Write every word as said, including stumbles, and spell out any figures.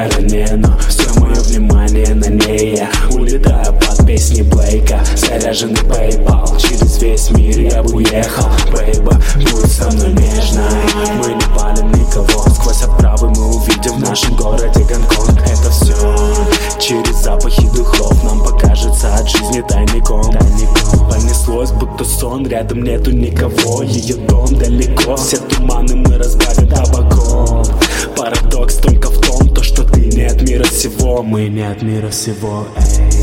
стороне, но все мое внимание на ней. Я улетаю под песни Блейка, заряженный PayPal. Через весь мир я бы уехал, бейба, будь со мной нежной. Мы не палим никого, сквозь оправы мы увидим в нашем городе Гонконг. Это все через запахи духов нам покажется от жизни тайником. Понеслось, будто сон, рядом нету никого. Ее дом далеко, все туманы мы разбавим табаком. Парадокс только в том, то, что ты не от мира сего. Мы не от мира сего, эй.